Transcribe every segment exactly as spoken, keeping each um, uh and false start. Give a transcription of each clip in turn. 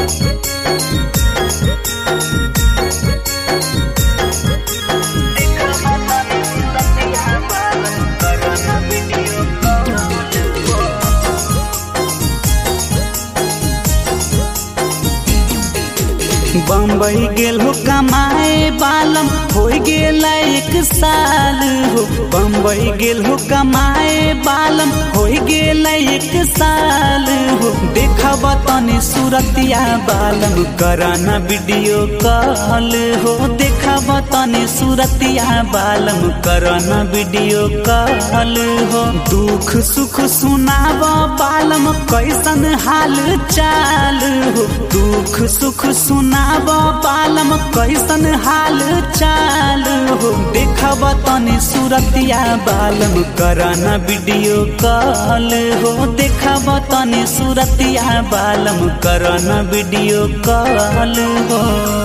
बम्बई गेल हो कमाए बालम हो गेल एक साल हो। बम्बई गेल हो कमाए बालम हो गेल एक साल हो। देखब तनी सूरतिया बालम कराना वीडियो कॉल हो। देखब तनी सूरतिया बालम कराना वीडियो कॉल हो। दुख सुख सुनाब बालम कैसन हाल चाल हो। दुख सुख सुना बालम कैसन हाल चाल हो। देखब तनी सूरतिया बालम कराना वीडियो कॉल हो। देखब तनी सूरतिया बालम कराना वीडियो कॉल हो।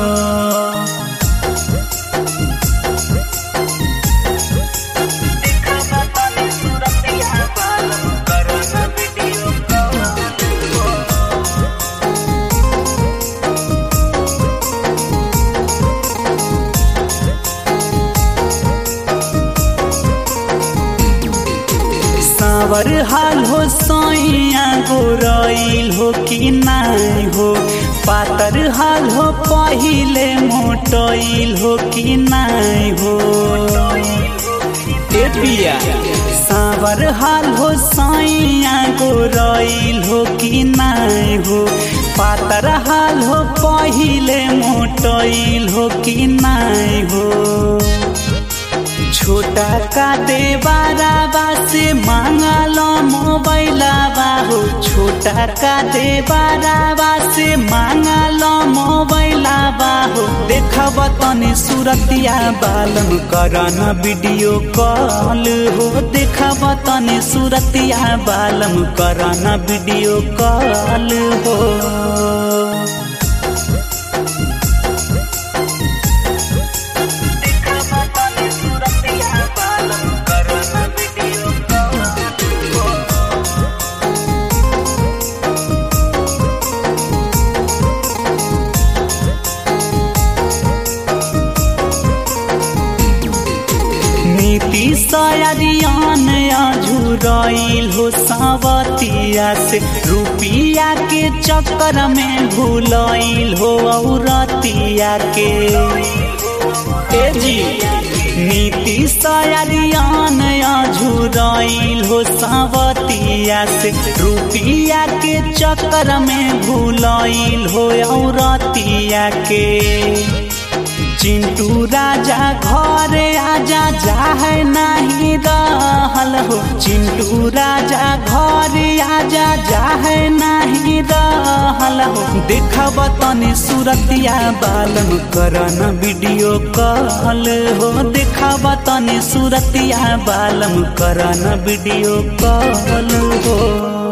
सावर हाल हो सोइया गोरइल हो कि नाई हो। पातर हाल हो पहिले मोटइल हो कि नाई हो। ए पिया सावर हाल हो सोइया गोरइल हो कि नाई हो। पातर हाल हो पहिले मोटइल हो कि नाई हो। छोटा का देवाराबा से मांगल मोबाइलबा हो। छोटा का देवाराबा से मांगल मोबाइलबा हो। देखब तनी सूरतिया बालम कराना वीडियो कॉल हो। देखब तनी सूरतिया बालम कराना वीडियो कॉल हो। नीति सयारियान अझुरइल हो सावतिया से। रुपिया के चक्कर में भूलइल हो औरतिया के। ए जी नीति सयारियान अझुरइल हो सावतिया से। रुपिया के चक्कर में भूलइल हो औरतिया के। चिंटू राजा घर आजा जाहे नहीं रहल हो। चिंटू राजा घर आजा जाहे नहीं रहल हो। देखब तनी सूरतिया बालम कराना वीडियो कॉल हो। देखब तनी सूरतिया बालम कराना वीडियो कॉल हो।